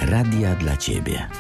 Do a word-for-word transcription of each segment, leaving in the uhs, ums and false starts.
radia dla ciebie.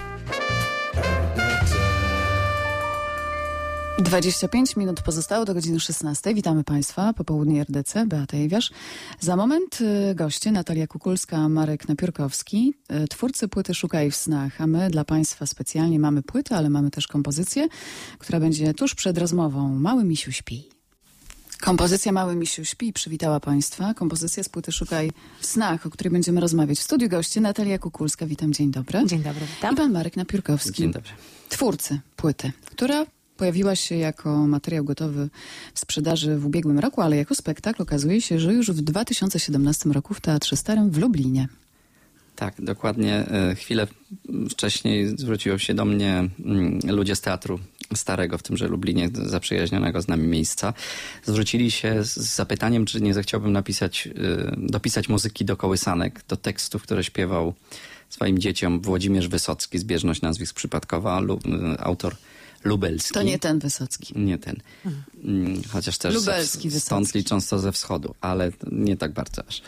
dwadzieścia pięć minut pozostało do godziny szesnastej. Witamy Państwa. Popołudnie R D C, Beata Jewiarz. Za moment y, goście Natalia Kukulska, Marek Napiórkowski, y, twórcy płyty Szukaj w snach. A my dla Państwa specjalnie mamy płytę, ale mamy też kompozycję, która będzie tuż przed rozmową. Mały misiu śpi. Kompozycja Mały misiu śpi przywitała Państwa. Kompozycja z płyty Szukaj w snach, o której będziemy rozmawiać. W studiu goście Natalia Kukulska. Witam, dzień dobry. Dzień dobry, witam. I pan Marek Napiórkowski. Dzień dobry. Twórcy płyty, która pojawiła się jako materiał gotowy w sprzedaży w ubiegłym roku, ale jako spektakl okazuje się, że już w dwa tysiące siedemnastym roku w Teatrze Starym w Lublinie. Tak, dokładnie. Chwilę wcześniej zwróciło się do mnie ludzie z Teatru Starego, w tymże Lublinie, zaprzyjaźnionego z nami miejsca. Zwrócili się z zapytaniem, czy nie zechciałbym napisać, dopisać muzyki do kołysanek, do tekstów, które śpiewał swoim dzieciom Włodzimierz Wysocki, zbieżność nazwisk przypadkowa, autor lubelski. To nie ten Wysocki. Nie ten. Mhm. Chociaż też lubelski, ze, stąd Wysocki. licząc to ze wschodu, ale nie tak bardzo aż.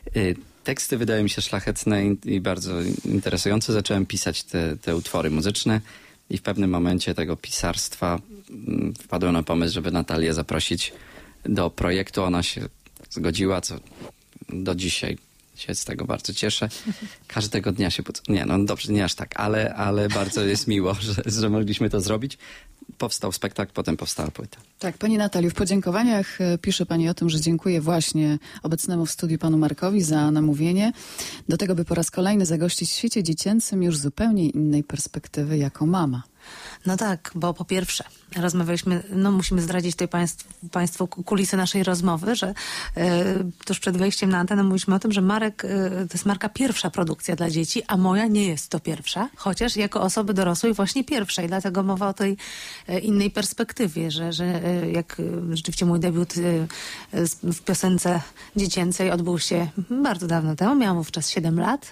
Teksty wydają mi się szlachetne i bardzo interesujące. Zacząłem pisać te, te utwory muzyczne i w pewnym momencie tego pisarstwa wpadłem na pomysł, żeby Natalię zaprosić do projektu. Ona się zgodziła, co do dzisiaj się z tego bardzo cieszę. Każdego dnia się... Pod... Nie, no dobrze, nie aż tak, ale, ale bardzo jest miło, że, że mogliśmy to zrobić. Powstał spektakl, potem powstała płyta. Tak, pani Nataliu, w podziękowaniach pisze pani o tym, że dziękuję właśnie obecnemu w studiu panu Markowi za namówienie do tego, by po raz kolejny zagościć w świecie dziecięcym już zupełnie innej perspektywy jako mama. No tak, bo po pierwsze rozmawialiśmy, no musimy zdradzić tutaj państwu, państwu kulisy naszej rozmowy, że e, tuż przed wejściem na antenę mówiliśmy o tym, że Marek, e, to jest Marka pierwsza produkcja dla dzieci, a moja nie jest to pierwsza, chociaż jako osoby dorosłej właśnie pierwszej, dlatego mowa o tej e, innej perspektywie, że, że e, jak e, rzeczywiście mój debiut e, w piosence dziecięcej odbył się bardzo dawno temu, miałam wówczas siedem lat.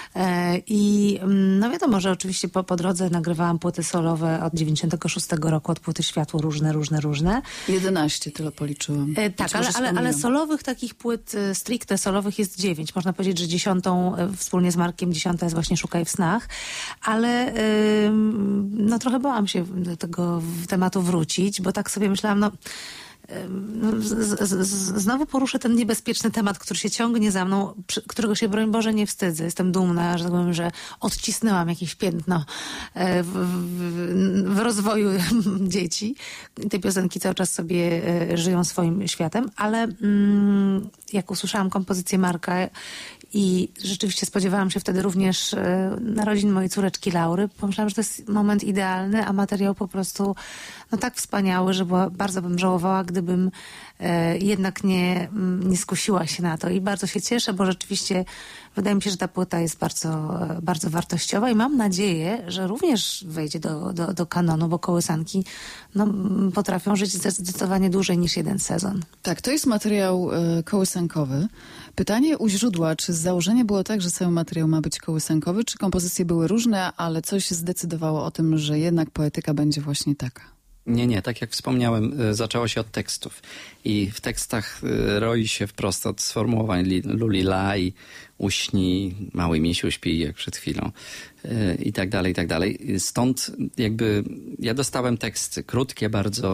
I no wiadomo, że oczywiście po, po drodze nagrywałam płyty solowe od dziewięćdziesiątego szóstego roku, od płyty Światło, różne, różne, różne. jedenaście, tyle policzyłam. E, tak, ale, ale, ale solowych takich płyt, stricte solowych jest dziewięć. Można powiedzieć, że dziesiątą, wspólnie z Markiem, dziesiąta jest właśnie Szukaj w snach. Ale y, no trochę bałam się do tego tematu wrócić, bo tak sobie myślałam, no Z, z, z, znowu poruszę ten niebezpieczny temat, który się ciągnie za mną, przy, którego się, broń Boże, nie wstydzę. Jestem dumna, że, tak powiem, że odcisnęłam jakieś piętno w, w, w rozwoju dzieci. Te piosenki cały czas sobie żyją swoim światem, ale mm, jak usłyszałam kompozycję Marka i rzeczywiście spodziewałam się wtedy również narodzin mojej córeczki Laury, pomyślałam, że to jest moment idealny, a materiał po prostu no tak wspaniały, że była, bardzo bym żałowała, gdybym e, jednak nie, nie skusiła się na to. I bardzo się cieszę, bo rzeczywiście wydaje mi się, że ta płyta jest bardzo, bardzo wartościowa i mam nadzieję, że również wejdzie do, do, do kanonu, bo kołysanki no, potrafią żyć zdecydowanie dłużej niż jeden sezon. Tak, to jest materiał y, kołysankowy. Pytanie u źródła, czy z założenia było tak, że cały materiał ma być kołysankowy, czy kompozycje były różne, ale coś zdecydowało o tym, że jednak poetyka będzie właśnie taka? Nie, nie, tak jak wspomniałem, zaczęło się od tekstów i w tekstach roi się wprost od sformułowań luli laj, uśni, mały misiu śpi, jak przed chwilą i tak dalej, i tak dalej. Stąd jakby ja dostałem teksty krótkie, bardzo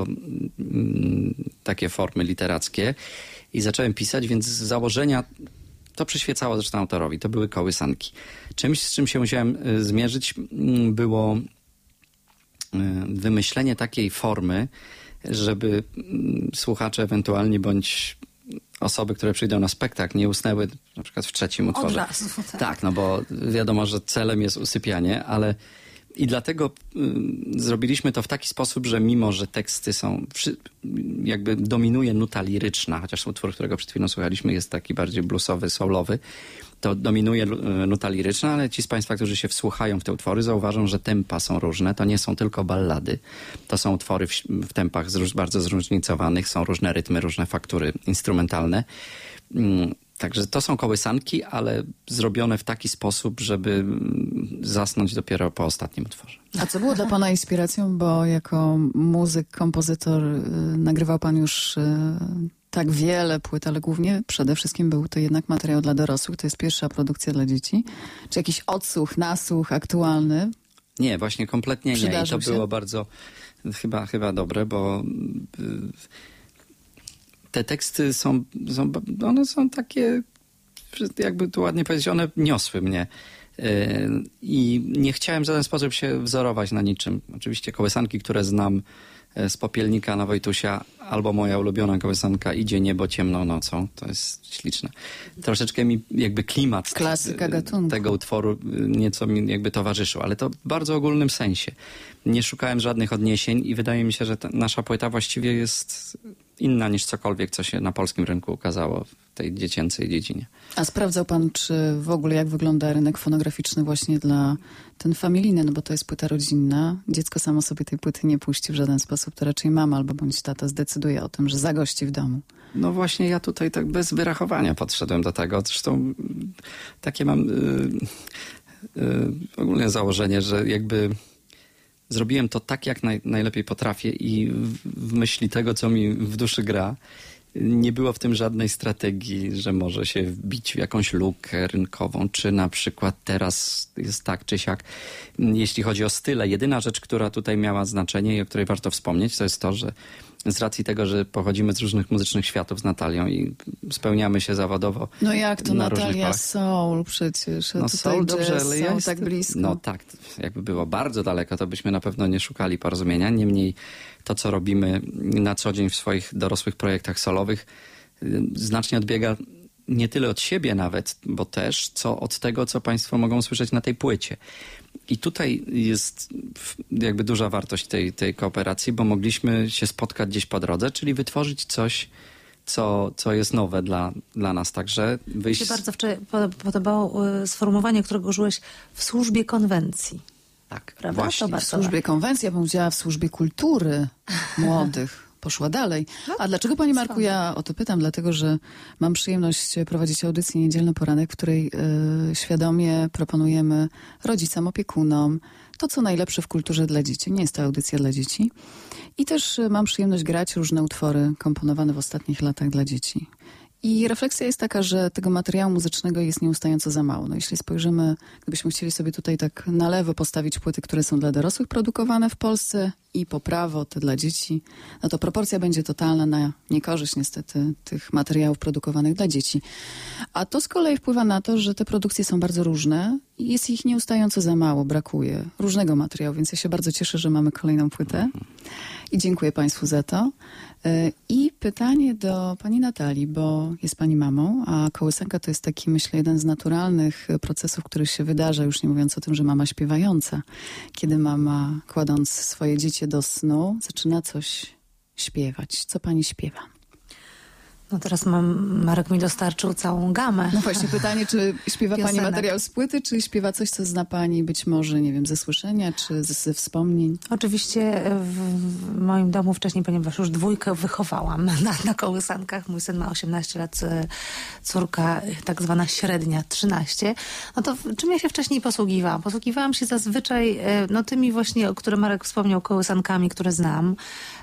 takie formy literackie i zacząłem pisać, więc z założenia to przyświecało zresztą autorowi, to były kołysanki. Czymś, z czym się musiałem zmierzyć, było wymyślenie takiej formy, żeby słuchacze ewentualnie bądź osoby, które przyjdą na spektakl, nie usnęły na przykład w trzecim utworze. Od razu, tak. Tak, no bo wiadomo, że celem jest usypianie, ale i dlatego y, zrobiliśmy to w taki sposób, że mimo, że teksty są, przy, jakby dominuje nuta liryczna, chociaż utwór, którego przed chwilą słuchaliśmy, jest taki bardziej bluesowy, soulowy, to dominuje nuta liryczna, ale ci z Państwa, którzy się wsłuchają w te utwory, zauważą, że tempa są różne. To nie są tylko ballady. To są utwory w, w tempach zróż, bardzo zróżnicowanych. Są różne rytmy, różne faktury instrumentalne. Także to są kołysanki, ale zrobione w taki sposób, żeby zasnąć dopiero po ostatnim utworze. A co było dla pana inspiracją? Bo jako muzyk, kompozytor nagrywał pan już tak wiele płyt, ale głównie przede wszystkim był to jednak materiał dla dorosłych. To jest pierwsza produkcja dla dzieci. Czy jakiś odsłuch, nasłuch aktualny? Nie, właśnie kompletnie nie. I to Przydarzył się? było bardzo chyba, chyba dobre, bo te teksty są, są, one są takie, jakby tu ładnie powiedzieć, one niosły mnie. I nie chciałem w żaden sposób się wzorować na niczym. Oczywiście kołysanki, które znam z Popielnika na Wojtusia, albo moja ulubiona kołysanka Idzie niebo ciemną nocą. To jest śliczne. Troszeczkę mi jakby klimat Klasyka gatunku. tego utworu nieco mi jakby towarzyszył, ale to w bardzo ogólnym sensie. Nie szukałem żadnych odniesień i wydaje mi się, że ta nasza płyta właściwie jest inna niż cokolwiek, co się na polskim rynku ukazało w tej dziecięcej dziedzinie. A sprawdzał pan, czy w ogóle jak wygląda rynek fonograficzny właśnie dla ten familijny, no bo to jest płyta rodzinna. Dziecko samo sobie tej płyty nie puści w żaden sposób, to raczej mama albo bądź tata zdecyduje o tym, że zagości w domu. No właśnie ja tutaj tak bez wyrachowania podszedłem do tego. Zresztą takie mam yy, yy, ogólne założenie, że jakby zrobiłem to tak, jak naj, najlepiej potrafię i w, w myśli tego, co mi w duszy gra, nie było w tym żadnej strategii, że może się wbić w jakąś lukę rynkową, czy na przykład teraz jest tak, czy siak. Jeśli chodzi o style, jedyna rzecz, która tutaj miała znaczenie i o której warto wspomnieć, to jest to, że z racji tego, że pochodzimy z różnych muzycznych światów z Natalią i spełniamy się zawodowo. No jak to na różnych Natalia polach. Soul przecież. No tutaj soul, dobrze, jazz, ale ja soul jestem, tak blisko. No tak, jakby było bardzo daleko, to byśmy na pewno nie szukali porozumienia. Niemniej to, co robimy na co dzień w swoich dorosłych projektach solowych, znacznie odbiega nie tyle od siebie nawet, bo też, co od tego, co państwo mogą słyszeć na tej płycie. I tutaj jest jakby duża wartość tej, tej kooperacji, bo mogliśmy się spotkać gdzieś po drodze, czyli wytworzyć coś, co, co jest nowe dla, dla nas. Także wyjść... Mi się bardzo wczoraj podobało sformułowanie, którego użyłeś, w służbie konwencji. Tak, Prawda? właśnie. To bardzo W służbie konwencji, ja bym powiedziała w służbie kultury młodych. Poszła dalej. A dlaczego, Pani Marku, ja o to pytam? Dlatego, że mam przyjemność prowadzić audycję Niedzielny Poranek, w której y, świadomie proponujemy rodzicom, opiekunom to, co najlepsze w kulturze dla dzieci. Nie jest to audycja dla dzieci. I też y, mam przyjemność grać różne utwory komponowane w ostatnich latach dla dzieci. I refleksja jest taka, że tego materiału muzycznego jest nieustająco za mało. No, jeśli spojrzymy, gdybyśmy chcieli sobie tutaj tak na lewo postawić płyty, które są dla dorosłych produkowane w Polsce i po prawo te dla dzieci, no to proporcja będzie totalna na niekorzyść niestety tych materiałów produkowanych dla dzieci. A to z kolei wpływa na to, że te produkcje są bardzo różne i jest ich nieustająco za mało, brakuje różnego materiału, więc ja się bardzo cieszę, że mamy kolejną płytę i dziękuję Państwu za to. I pytanie do Pani Natalii, bo jest Pani mamą, a kołysanka to jest taki, myślę, jeden z naturalnych procesów, który się wydarza, już nie mówiąc o tym, że mama śpiewająca. Kiedy mama, kładąc swoje dziecię do snu, zaczyna coś śpiewać. Co Pani śpiewa? No teraz mam, Marek mi dostarczył całą gamę. No właśnie pytanie, czy śpiewa Pani Piosenek. materiał z płyty, czy śpiewa coś, co zna Pani być może, nie wiem, ze słyszenia, czy ze, ze wspomnień? Oczywiście w, w moim domu wcześniej, ponieważ już dwójkę wychowałam na, na kołysankach. Mój syn ma osiemnaście lat, córka tak zwana średnia trzynaście. No to czym ja się wcześniej posługiwałam? Posługiwałam się zazwyczaj no tymi właśnie, o których Marek wspomniał, kołysankami, które znam.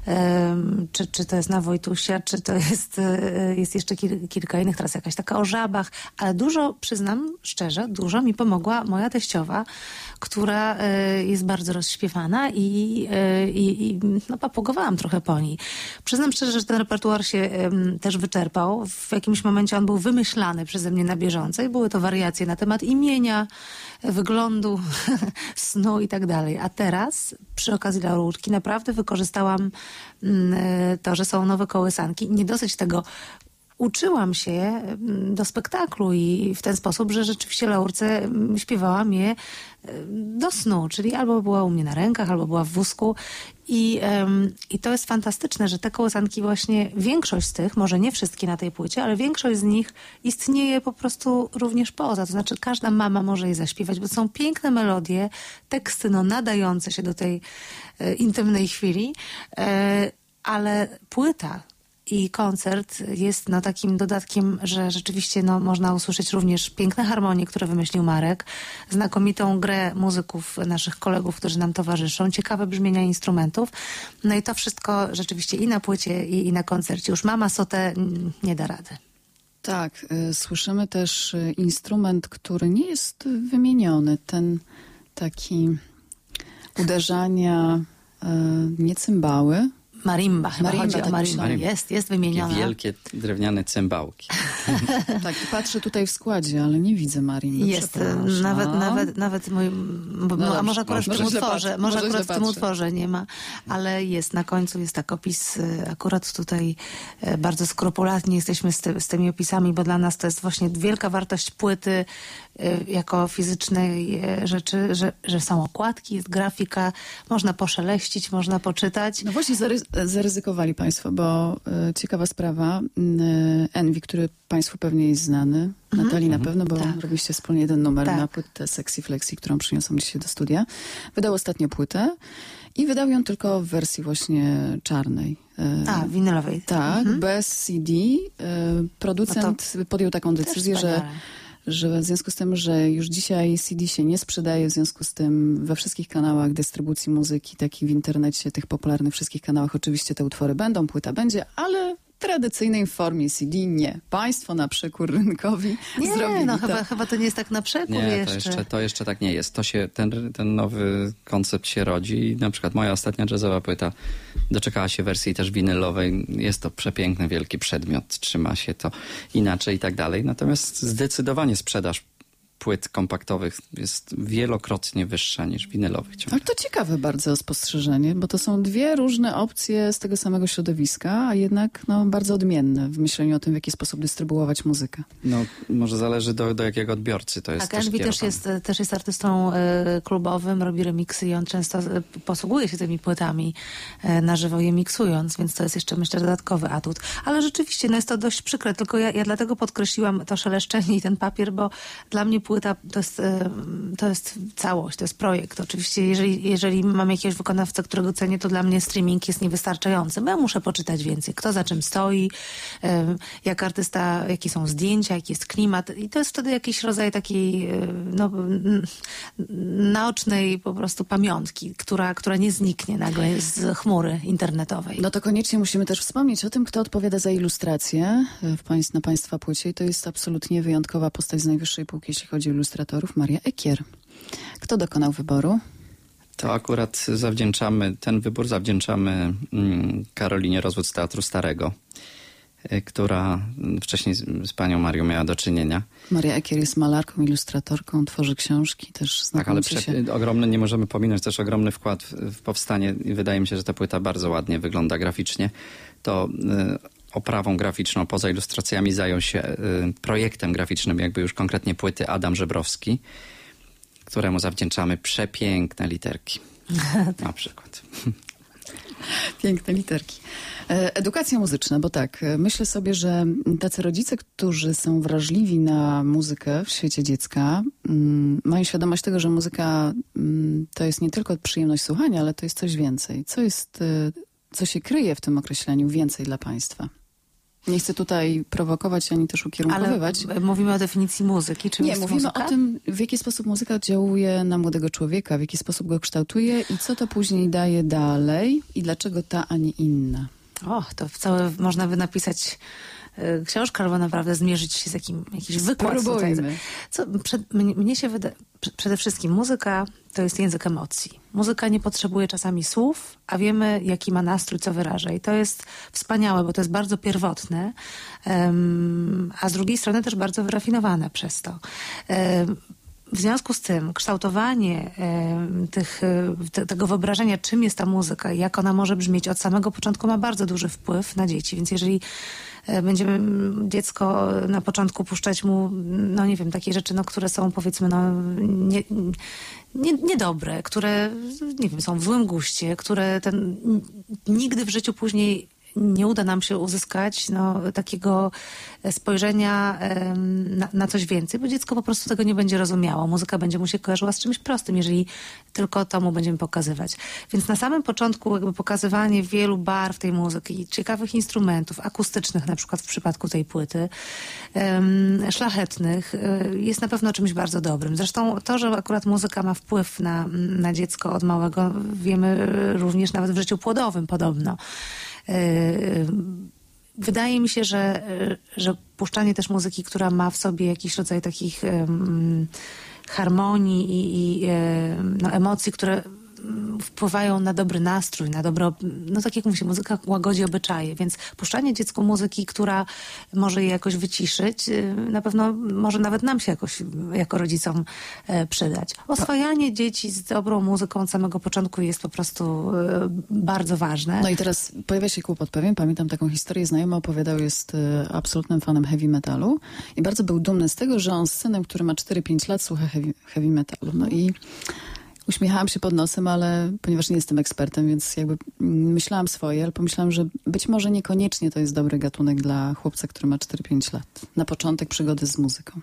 Um, czy, czy to jest na Wojtusia, czy to jest, jest jeszcze kil, kilka innych, teraz jakaś taka o żabach, ale dużo, przyznam szczerze, dużo mi pomogła moja teściowa, która y, jest bardzo rozśpiewana i, y, i no, papugowałam trochę po niej. Przyznam szczerze, że ten repertuar się y, też wyczerpał. W jakimś momencie on był wymyślany przeze mnie na bieżąco i były to wariacje na temat imienia, wyglądu, snu i tak dalej. A teraz, przy okazji laurówki, naprawdę wykorzystałam y, to, że są nowe kołysanki. Nie dosyć tego, uczyłam się do spektaklu i w ten sposób, że rzeczywiście laurce śpiewałam je do snu, czyli albo była u mnie na rękach, albo była w wózku. I, um, i to jest fantastyczne, że te kołysanki właśnie, większość z tych, może nie wszystkie na tej płycie, ale większość z nich istnieje po prostu również poza. To znaczy każda mama może je zaśpiewać, bo są piękne melodie, teksty no, nadające się do tej e, intymnej chwili, e, ale płyta i koncert jest no, takim dodatkiem, że rzeczywiście no, można usłyszeć również piękne harmonie, które wymyślił Marek, znakomitą grę muzyków, naszych kolegów, którzy nam towarzyszą, ciekawe brzmienia instrumentów. No i to wszystko rzeczywiście i na płycie, i, i na koncercie. Już Mama Sotę nie da rady. Tak, y, słyszymy też y, instrument, który nie jest wymieniony. Ten taki uderzania, y, nie cymbały. Marimba, chyba Marimba, chodzi tak o marimba. myślałem. Jest, jest Takie wymieniona. wielkie drewniane cymbałki. Tak, patrzę tutaj w składzie, ale nie widzę marimby. Jest, Przepraszam. nawet, nawet, nawet mój, bo, No a dobrze, może akurat może w tym źle utworze, patrzę, może może akurat źle w tym patrzę. utworze nie ma, ale jest, na końcu jest tak opis, y, akurat tutaj y, bardzo skrupulatnie jesteśmy z, ty, z tymi opisami, bo dla nas to jest właśnie wielka wartość płyty y, jako fizycznej y, rzeczy, że, że są okładki, jest grafika, można poszeleścić, można poczytać. No właśnie zary- zaryzykowali państwo, bo y, ciekawa sprawa, y, Envy, który państwu pewnie jest znany, Natalii na pewno, bo Tak. robiliście wspólnie jeden numer Tak. na płytę Sexy Flexi, którą przyniosłam dzisiaj do studia. Wydał ostatnio płytę i wydał ją tylko w wersji właśnie czarnej. Y, A, winylowej. Tak, bez C D. Y, producent podjął taką decyzję, że wspaniale. że w związku z tym, że już dzisiaj C D się nie sprzedaje, w związku z tym we wszystkich kanałach dystrybucji muzyki, tak i w internecie, tych popularnych wszystkich kanałach oczywiście te utwory będą, płyta będzie, ale w tradycyjnej formie C D nie. Państwo na przekór rynkowi Nie, zrobili no to. chyba, chyba to nie jest tak na przekór Nie, jeszcze. to jeszcze, to jeszcze tak nie jest. To się, ten, ten nowy koncept się rodzi i na przykład moja ostatnia jazzowa płyta doczekała się wersji też winylowej. Jest to przepiękny, wielki przedmiot, trzyma się to inaczej i tak dalej. Natomiast zdecydowanie sprzedaż płyt kompaktowych jest wielokrotnie wyższa niż winylowych ciągle. Ale to ciekawe bardzo spostrzeżenie, bo to są dwie różne opcje z tego samego środowiska, a jednak no, bardzo odmienne w myśleniu o tym, w jaki sposób dystrybuować muzykę. No, może zależy do, do jakiego odbiorcy to jest Tak, też Envy też kierowane. jest, też jest artystą e, klubowym, robi remiksy i on często e, posługuje się tymi płytami e, na żywo je miksując, więc to jest jeszcze, myślę, dodatkowy atut. Ale rzeczywiście, no jest to dość przykre, tylko ja, ja dlatego podkreśliłam to szeleszczenie i ten papier, bo dla mnie płyta to jest, e, to jest całość, to jest projekt. Oczywiście, jeżeli, jeżeli mam jakiegoś wykonawcę, którego cenię, to dla mnie streaming jest niewystarczający, bo ja muszę poczytać więcej, kto za czym stoi, e, jak artysta, jakie są zdjęcia, jaki jest klimat i to jest wtedy jakiś rodzaj takiej e, no, n- naocznej po prostu pamiątki, która, która nie zniknie nagle z chmury internetowej. No to koniecznie musimy też wspomnieć o tym, kto odpowiada za ilustrację w państw, na państwa płycie i to jest absolutnie wyjątkowa postać z najwyższej półki, jeśli chodzi o ilustratorów, Maria Ekier. Kto dokonał wyboru? To akurat zawdzięczamy, ten wybór zawdzięczamy mm, Karolinie Rozwód z Teatru Starego, y, która wcześniej z, z panią Marią miała do czynienia. Maria Ekier jest malarką, ilustratorką, tworzy książki, też Tak, ale znakomicie prze, się... ogromny, nie możemy pominąć też ogromny wkład w, w powstanie i wydaje mi się, że ta płyta bardzo ładnie wygląda graficznie. To y, oprawą graficzną poza ilustracjami zajął się y, projektem graficznym, jakby już konkretnie płyty Adam Żebrowski, któremu zawdzięczamy przepiękne literki. Na przykład. Piękne literki. E, Edukacja muzyczna, bo tak, e, myślę sobie, że tacy rodzice, którzy są wrażliwi na muzykę w świecie dziecka, mm, mają świadomość tego, że muzyka mm, to jest nie tylko przyjemność słuchania, ale to jest coś więcej. Co jest, e, co się kryje w tym określeniu więcej dla państwa? Nie chcę tutaj prowokować, ani też ukierunkowywać. Ale mówimy o definicji muzyki, czym Nie, jest mówimy muzyka? o tym, w jaki sposób muzyka oddziałuje na młodego człowieka, w jaki sposób go kształtuje i co to później daje dalej i dlaczego ta, a nie inna. O, to całe można by napisać y, książkę albo naprawdę zmierzyć się z jakim, jakiś wykład. Tutaj. Spróbujmy. Co, przed, mnie, mnie się wydaje, przede wszystkim muzyka to jest język emocji. Muzyka nie potrzebuje czasami słów, a wiemy, jaki ma nastrój, co wyraża. I to jest wspaniałe, bo to jest bardzo pierwotne, um, a z drugiej strony też bardzo wyrafinowane przez to. Um, W związku z tym kształtowanie e, tych, e, te, tego wyobrażenia, czym jest ta muzyka i jak ona może brzmieć od samego początku, ma bardzo duży wpływ na dzieci. Więc jeżeli e, będziemy dziecko na początku puszczać mu, no nie wiem, takie rzeczy, no, które są powiedzmy no, nie, nie, niedobre, które nie wiem, są w złym guście, które ten, nigdy w życiu później nie uda nam się uzyskać no, takiego spojrzenia em, na, na coś więcej, bo dziecko po prostu tego nie będzie rozumiało. Muzyka będzie mu się kojarzyła z czymś prostym, jeżeli tylko to mu będziemy pokazywać. Więc na samym początku jakby pokazywanie wielu barw tej muzyki, ciekawych instrumentów, akustycznych na przykład w przypadku tej płyty, em, szlachetnych, y, jest na pewno czymś bardzo dobrym. Zresztą to, że akurat muzyka ma wpływ na, na dziecko od małego, wiemy również nawet w życiu płodowym podobno. Wydaje mi się, że, że puszczanie też muzyki, która ma w sobie jakiś rodzaj takich um, harmonii i, i no, emocji, które wpływają na dobry nastrój, na dobro, no tak jak mówi się, muzyka łagodzi obyczaje, więc puszczanie dziecku muzyki, która może je jakoś wyciszyć, na pewno może nawet nam się jakoś jako rodzicom przydać. Oswajanie dzieci z dobrą muzyką od samego początku jest po prostu bardzo ważne. No i teraz pojawia się kłopot pewien. Pamiętam taką historię, znajomy opowiadał, jest absolutnym fanem heavy metalu i bardzo był dumny z tego, że on z synem, który ma cztery pięć lat, słucha heavy, heavy metalu. No i uśmiechałam się pod nosem, ale ponieważ nie jestem ekspertem, więc jakby myślałam swoje, ale pomyślałam, że być może niekoniecznie to jest dobry gatunek dla chłopca, który ma cztery pięć lat. Na początek przygody z muzyką.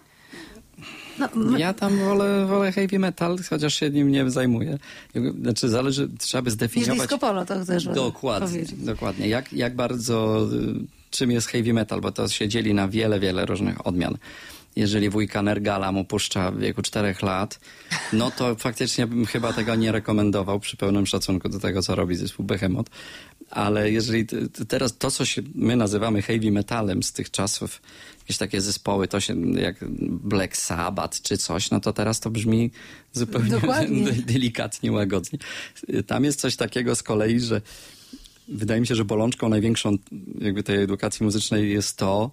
No, my... Ja tam wolę, wolę heavy metal, chociaż się nim nie zajmuję. Znaczy zależy, trzeba by zdefiniować... Jest disco polo, to chcesz dokładnie, powiedzieć. Dokładnie. Jak, jak bardzo, czym jest heavy metal, bo to się dzieli na wiele, wiele różnych odmian. Jeżeli wujka Nergala mu puszcza w wieku czterech lat, no to faktycznie bym chyba tego nie rekomendował przy pełnym szacunku do tego, co robi zespół Behemoth. Ale jeżeli t- t- teraz to, co się my nazywamy heavy metalem z tych czasów, jakieś takie zespoły, to się jak Black Sabbath czy coś, no to teraz to brzmi zupełnie delikatnie, łagodnie. Tam jest coś takiego z kolei, że wydaje mi się, że bolączką największą jakby tej edukacji muzycznej jest to,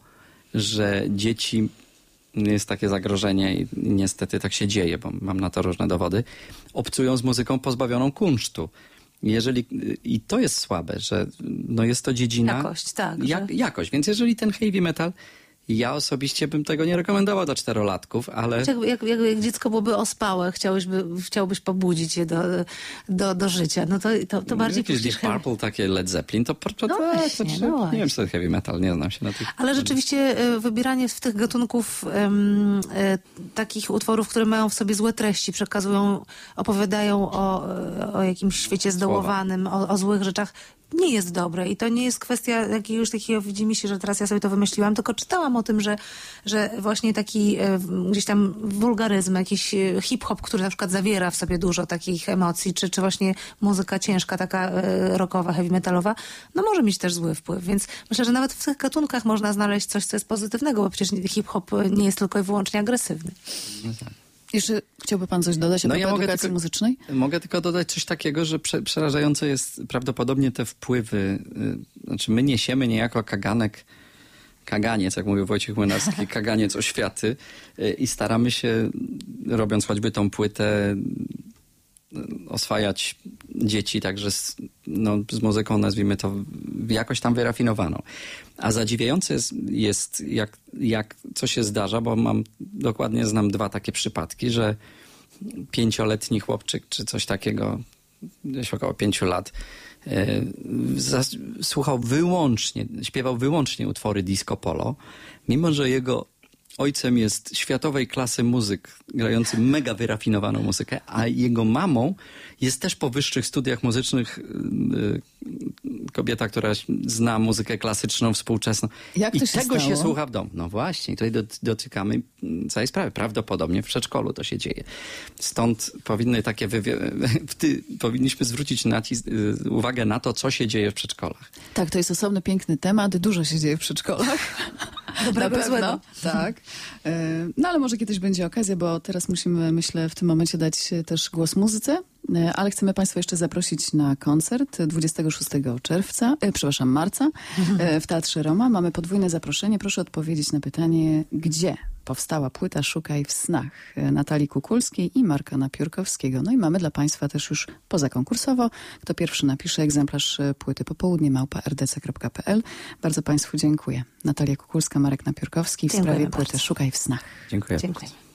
że dzieci... jest takie zagrożenie i niestety tak się dzieje, bo mam na to różne dowody, obcują z muzyką pozbawioną kunsztu. Jeżeli, i to jest słabe, że no jest to dziedzina... Jakość, tak. Jak, że... Jakość, więc jeżeli ten heavy metal, ja osobiście bym tego nie rekomendował do czterolatków, ale... Jak, jak, jak, jak dziecko byłoby ospałe, chciałbyś, by, chciałbyś pobudzić je do, do, do życia, no to, to, to bardziej... Jakieś Deep Purple, takie Led Zeppelin, to... to, no to, właśnie, to, to no nie wiem, co to heavy metal, nie znam się na tych... Ale rzeczywiście wybieranie w tych gatunków um, takich utworów, które mają w sobie złe treści, przekazują, opowiadają o, o jakimś świecie zdołowanym, o, o złych rzeczach, nie jest dobre i to nie jest kwestia jakiegoś takiego, widzi mi się, że teraz ja sobie to wymyśliłam, tylko czytałam o tym, że, że właśnie taki e, gdzieś tam wulgaryzm, jakiś hip-hop, który na przykład zawiera w sobie dużo takich emocji, czy, czy właśnie muzyka ciężka, taka e, rockowa, heavy metalowa, no może mieć też zły wpływ, więc myślę, że nawet w tych gatunkach można znaleźć coś, co jest pozytywnego, bo przecież hip-hop nie jest tylko i wyłącznie agresywny. No tak. Jeszcze chciałby pan coś dodać o no ja edukacji tylko, muzycznej? Mogę tylko dodać coś takiego, że prze, przerażające jest prawdopodobnie te wpływy. Y, znaczy my niesiemy niejako kaganek, kaganiec, jak mówił Wojciech Młynarski, kaganiec oświaty y, i staramy się, robiąc choćby tą płytę, y, oswajać dzieci także z, no, z muzyką, nazwijmy to, jakoś tam wyrafinowaną. A zadziwiające jest, jest jak, jak co się zdarza, bo mam dokładnie znam dwa takie przypadki, że pięcioletni chłopczyk czy coś takiego, gdzieś około pięciu lat, e, zas, słuchał wyłącznie, śpiewał wyłącznie utwory disco polo, mimo że jego ojcem jest światowej klasy muzyk, grający mega wyrafinowaną muzykę, a jego mamą jest też po wyższych studiach muzycznych yy, kobieta, która zna muzykę klasyczną, współczesną. Jak I to się tego stało? się słucha w domu. No właśnie, tutaj dotykamy całej sprawy. Prawdopodobnie w przedszkolu to się dzieje. Stąd powinny takie wywi- powinniśmy zwrócić nacisk, yy, uwagę na to, co się dzieje w przedszkolach. Tak, to jest osobny, piękny temat. Dużo się dzieje w przedszkolach. Dobrego, Na pewno, złego. tak. No ale może kiedyś będzie okazja, bo teraz musimy, myślę, w tym momencie dać też głos muzyce, ale chcemy Państwa jeszcze zaprosić na koncert dwudziestego szóstego czerwca, e, przepraszam, marca e, w Teatrze Roma. Mamy podwójne zaproszenie. Proszę odpowiedzieć na pytanie, gdzie powstała płyta Szukaj w snach Natalii Kukulskiej i Marka Napiórkowskiego. No i mamy dla Państwa też już pozakonkursowo. Kto pierwszy napisze egzemplarz płyty popołudnie małpa r d c kropka p l. Bardzo Państwu dziękuję. Natalia Kukulska, Marek Napiórkowski w Dziękujemy sprawie płyty bardzo. Szukaj w snach. Dziękuję. Dziękuję.